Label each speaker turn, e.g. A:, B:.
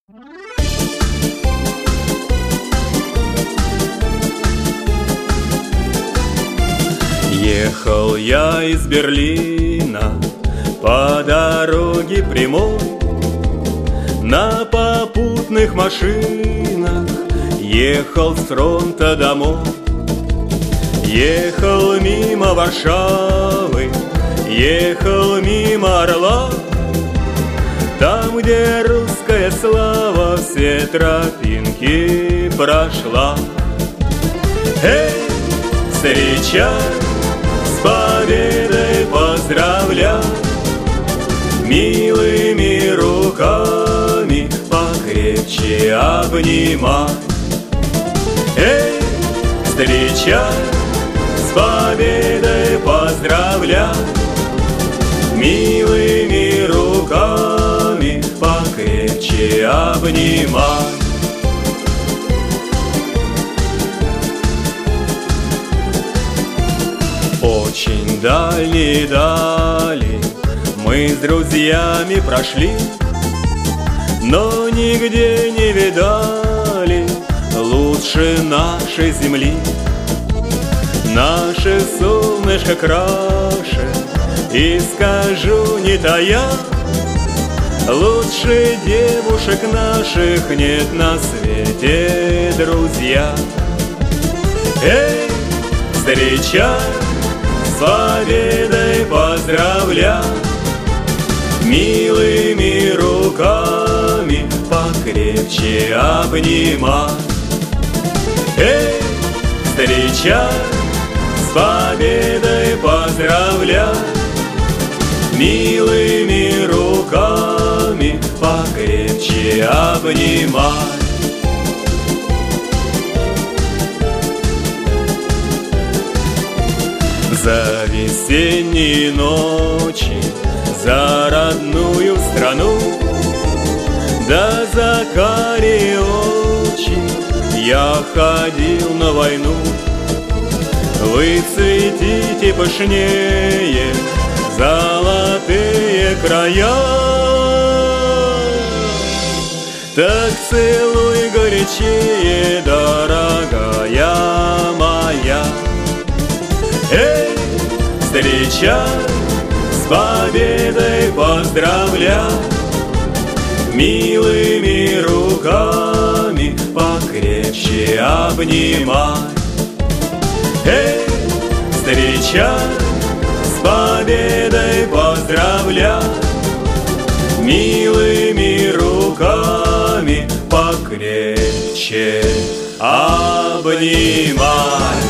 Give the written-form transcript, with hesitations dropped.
A: Ехал я из Берлина по дороге прямой, на попутных машинах ехал с фронта домой. Ехал мимо Варшавы, ехал мимо Орла, там, где русская слава все тропинки прошла. Эй, встречай, с победой поздравляй, милыми руками покрепче обнимай. Эй, встречай, с победой поздравляй, милыми руками покрепче обнимай. Очень дальние дали мы с друзьями прошли, но нигде не видали лучше нашей земли. Наше солнышко краше, и скажу не тая, лучше девушек наших нет на свете, друзья. Эй, встречай, с победой поздравляй, милыми руками покрепче обнимай. Эй, встречай, с победой поздравляй, милыми руками покрепче обнимай. За весенние ночи, за родную страну, да за карие очи я ходил на войну. Вы цветите пышнее золотые края, так целуй горячее, дорогая моя. Эй, встречай, с победой поздравляй, милыми руками покрепче обнимай. Эй, встречай, с победой поздравляй, милыми руками покрепче обнимай.